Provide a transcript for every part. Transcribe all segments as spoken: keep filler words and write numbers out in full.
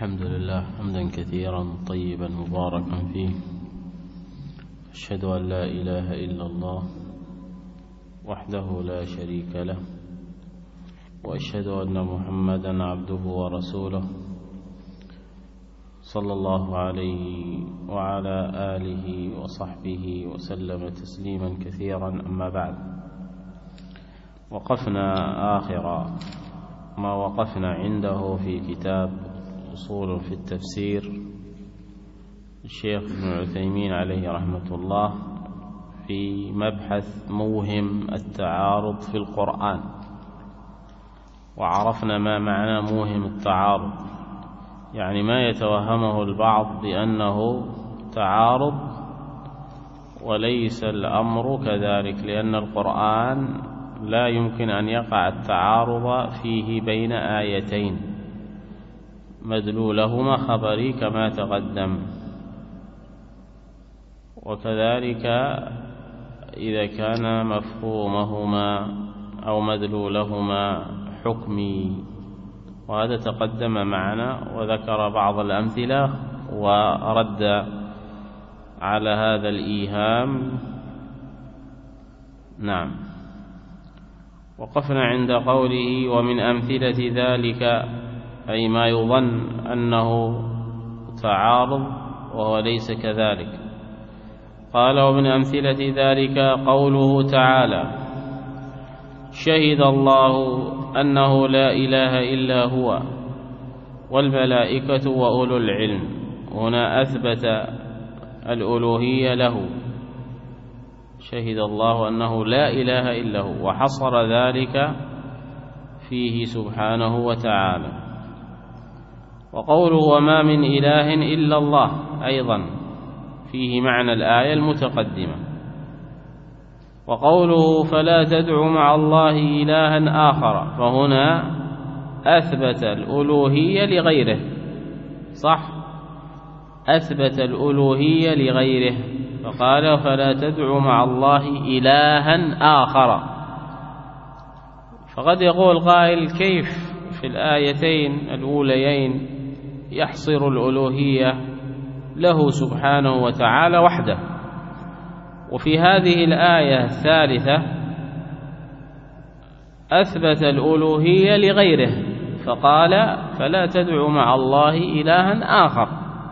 الحمد لله حمدا كثيرا طيبا مباركا فيه. أشهد أن لا إله إلا الله وحده لا شريك له، وأشهد أن محمدا عبده ورسوله صلى الله عليه وعلى آله وصحبه وسلم تسليما كثيرا. أما بعد، وقفنا آخر ما وقفنا عنده في كتاب أصول في التفسير الشيخ ابن عثيمين عليه رحمة الله في مبحث موهم التعارض في القرآن، وعرفنا ما معنى موهم التعارض، يعني ما يتوهمه البعض بأنه تعارض وليس الأمر كذلك، لأن القرآن لا يمكن أن يقع التعارض فيه بين آيتين مدلولهما خبري كما تقدم، وكذلك إذا كان مفهومهما أو مدلولهما حكمي، وهذا تقدم معنا وذكر بعض الأمثلة ورد على هذا الإيهام. نعم، وقفنا عند قوله ومن أمثلة ذلك، أي ما يظن أنه تعارض وهو ليس كذلك. قال ومن أمثلة ذلك قوله تعالى شهد الله أنه لا إله إلا هو والملائكة وأولو العلم. هنا أثبت الألوهية له، شهد الله أنه لا إله إلا هو، وحصر ذلك فيه سبحانه وتعالى. وقوله وما من إله إلا الله أيضا فيه معنى الآية المتقدمة. وقوله فلا تدع مع الله إلها آخر، فهنا أثبت الألوهية لغيره، صح، أثبت الألوهية لغيره، فقال فلا تدع مع الله إلها آخر. فقد يقول قائل كيف في الآيتين الأوليين يحصر الألوهية له سبحانه وتعالى وحده، وفي هذه الآية الثالثة أثبت الألوهية لغيره، فقال فلا تدع مع الله إلها آخر.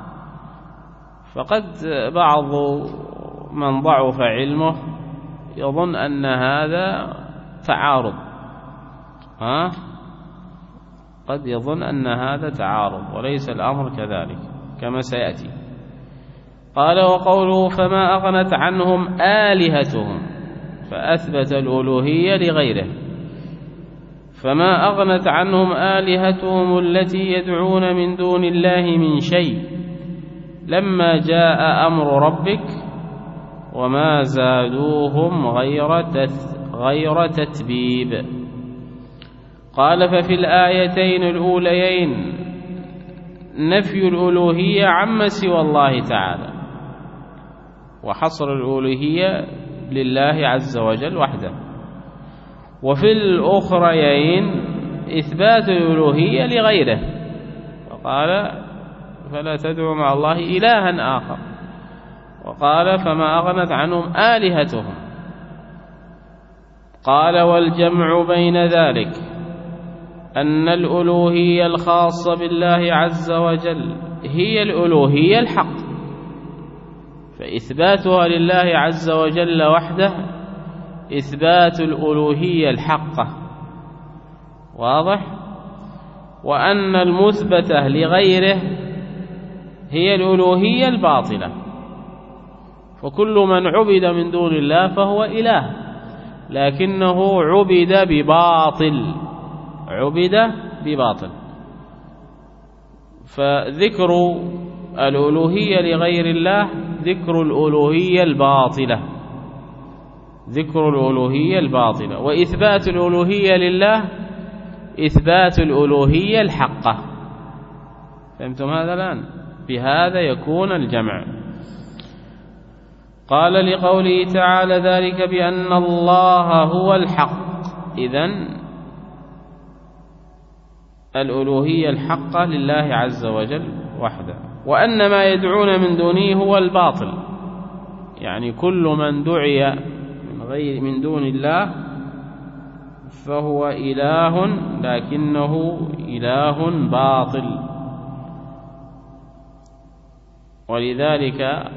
فقد بعض من ضعف علمه يظن أن هذا تعارض، ها؟ قد يظن أن هذا تعارض، وليس الأمر كذلك كما سيأتي. قال وقوله فما أغنت عنهم آلهتهم، فأثبت الألوهية لغيره. فما أغنت عنهم آلهتهم التي يدعون من دون الله من شيء لما جاء أمر ربك وما زادوهم غير غير تتبيب. قال ففي الآيتين الأوليين نفي الألوهية عما سوى الله تعالى، وحصر الألوهية لله عز وجل وحده، وفي الأخريين إثبات الألوهية لغيره، وقال فلا تدعوا مع الله إلها آخر، وقال فما أغنت عنهم آلهتهم. قال والجمع بين ذلك أن الألوهية الخاصة بالله عز وجل هي الألوهية الحق، فإثباتها لله عز وجل وحده إثبات الألوهية الحقة، واضح؟ وأن المثبتة لغيره هي الألوهية الباطلة، فكل من عبد من دون الله فهو إله، لكنه عبد بباطل، عبد بباطل. فذكر الألوهية لغير الله ذكر الألوهية الباطلة، ذكر الألوهية الباطلة، وإثبات الألوهية لله إثبات الألوهية الحقة. فهمتم هذا الآن؟ بهذا يكون الجمع. قال لقوله تعالى ذلك بأن الله هو الحق، إذن الألوهية الحقة لله عز وجل وحده، وأن ما يدعون من دونه هو الباطل، يعني كل من دعي من غير من دون الله فهو إله لكنه إله باطل. ولذلك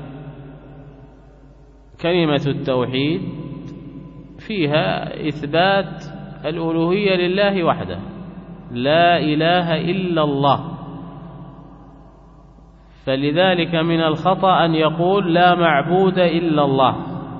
كلمة التوحيد فيها إثبات الألوهية لله وحده، لا إله إلا الله. فلذلك من الخطأ أن يقول لا معبود إلا الله،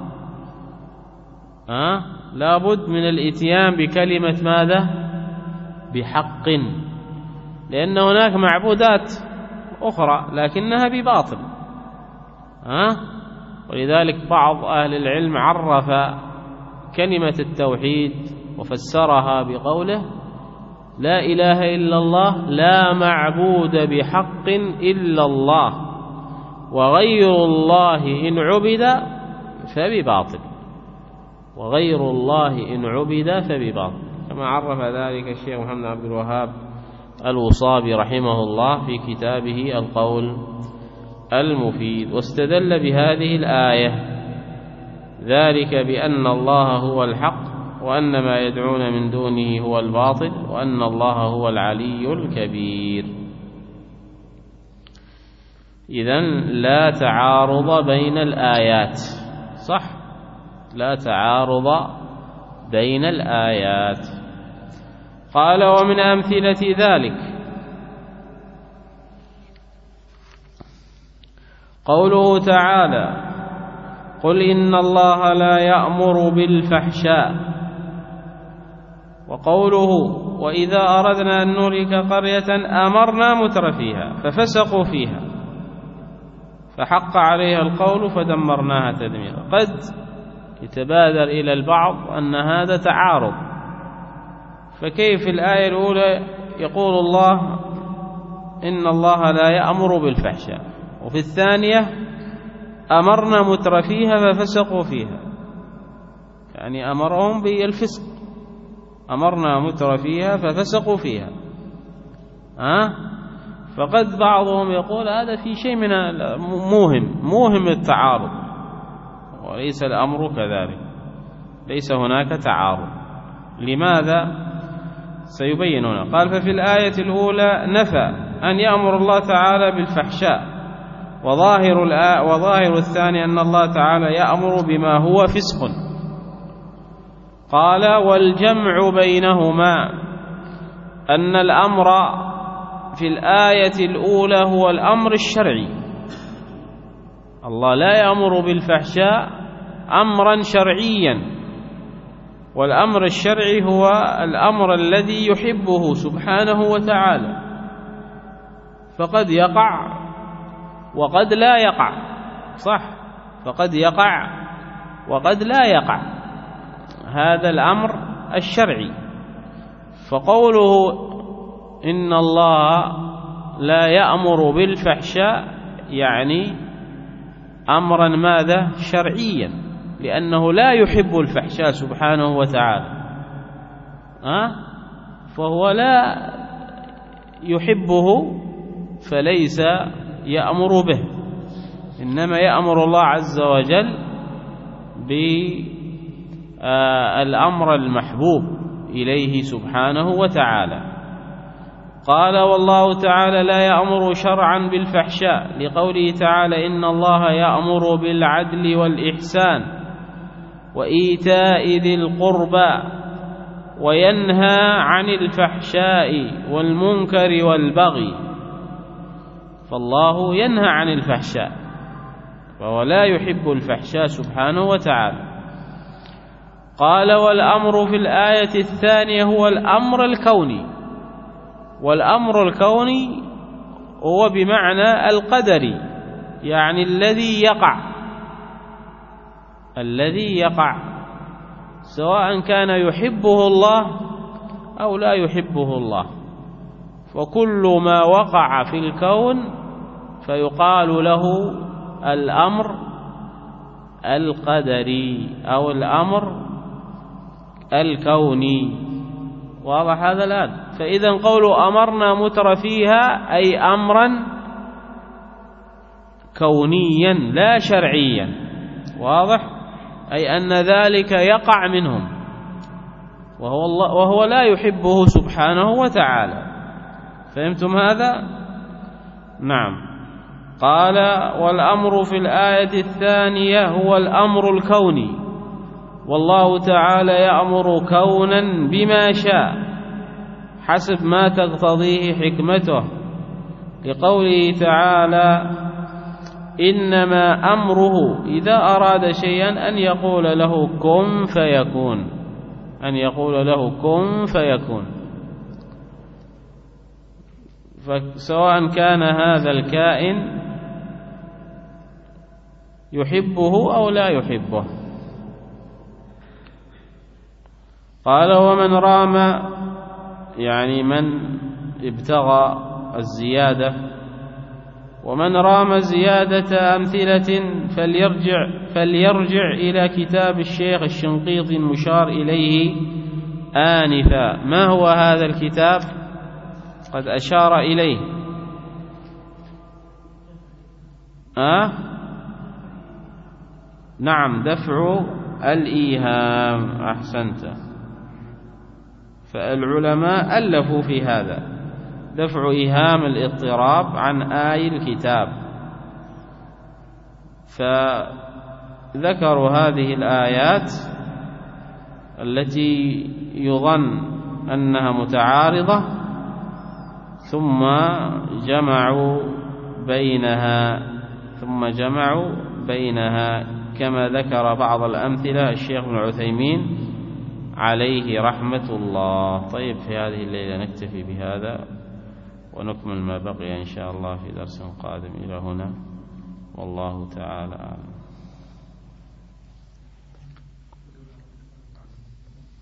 أه؟ لا بد من الإتيان بكلمة ماذا؟ بحق، لأن هناك معبودات أخرى لكنها بباطل. أه؟ ولذلك بعض أهل العلم عرف كلمة التوحيد وفسرها بقوله لا إله إلا الله، لا معبود بحق إلا الله، وغير الله إن عبد فبباطل، وغير الله إن عبد فبباطل، كما عرف ذلك الشيخ محمد عبد الوهاب الوصابي رحمه الله في كتابه القول المفيد. واستدل بهذه الآية ذلك بأن الله هو الحق، وأن ما يدعون من دونه هو الباطل، وأن الله هو العلي الكبير. إذن لا تعارض بين الآيات، صح؟ لا تعارض بين الآيات. قال ومن أمثلة ذلك قوله تعالى قل إن الله لا يأمر بالفحشاء، وقوله وإذا أردنا أن نهلك قرية أمرنا مترفيها ففسقوا فيها فحق عليها القول فدمرناها تدميرا. قد يتبادر إلى البعض أن هذا تعارض، فكيف الآية الأولى يقول الله إن الله لا يأمر بالفحشاء، وفي الثانية أمرنا مترفيها ففسقوا فيها، يعني أمرهم بالفسق، أمرنا مترفيها ففسقوا فيها. أه؟ فقد بعضهم يقول هذا في شيء من موهم موهم التعارض، وليس الأمر كذلك، ليس هناك تعارض. لماذا؟ سيبين هنا. قال ففي الآية الأولى نفى أن يأمر الله تعالى بالفحشاء، وظاهر الآية وظاهر الثاني أن الله تعالى يأمر بما هو فسق. قال والجمع بينهما أن الأمر في الآية الأولى هو الأمر الشرعي، الله لا يأمر بالفحشاء أمرا شرعيا، والأمر الشرعي هو الأمر الذي يحبه سبحانه وتعالى، فقد يقع وقد لا يقع، صح؟ فقد يقع وقد لا يقع، هذا الأمر الشرعي. فقوله إن الله لا يأمر بالفحشاء يعني أمرا ماذا؟ شرعيا، لأنه لا يحب الفحشاء سبحانه وتعالى، أه؟ فهو لا يحبه فليس يأمر به، إنما يأمر الله عز وجل بالأمر المحبوب إليه سبحانه وتعالى. قال والله تعالى لا يأمر شرعا بالفحشاء لقوله تعالى إن الله يأمر بالعدل والإحسان وإيتاء ذي القربى وينهى عن الفحشاء والمنكر والبغي، فالله ينهى عن الفحشاء فهو لا يحب الفحشاء سبحانه وتعالى. قال والأمر في الآية الثانية هو الأمر الكوني، والأمر الكوني هو بمعنى القدري، يعني الذي يقع الذي يقع سواء كان يحبه الله أو لا يحبه الله، وكل ما وقع في الكون فيقال له الأمر القدري أو الأمر الكوني. واضح هذا الآن؟ فإذا قولوا أمرنا متر فيها أي أمرا كونيا لا شرعيا، واضح؟ أي أن ذلك يقع منهم وهو, الله وهو لا يحبه سبحانه وتعالى. فهمتم هذا؟ نعم. قال والأمر في الآية الثانية هو الأمر الكوني، والله تعالى يأمر كونا بما شاء حسب ما تقتضيه حكمته، لقوله تعالى إنما أمره إذا أراد شيئا أن يقول له كن فيكون، أن يقول له كن فيكون. فسواء كان هذا الكائن يحبه أو لا يحبه. قال ومن رام، يعني من ابتغى الزيادة، ومن رام زيادة أمثلة فليرجع, فليرجع إلى كتاب الشيخ الشنقيطي المشار إليه آنفا. ما هو هذا الكتاب؟ قد أشار إليه أه؟ نعم، دفع الإيهام، أحسنت. فالعلماء ألفوا في هذا دفع إيهام الاضطراب عن آي الكتاب، فذكروا هذه الآيات التي يظن أنها متعارضة ثم جمعوا بينها ثم جمعوا بينها كما ذكر بعض الأمثلة الشيخ ابن عثيمين عليه رحمة الله. طيب، في هذه الليلة نكتفي بهذا ونكمل ما بقي إن شاء الله في درس قادم. إلى هنا والله تعالى أعلم.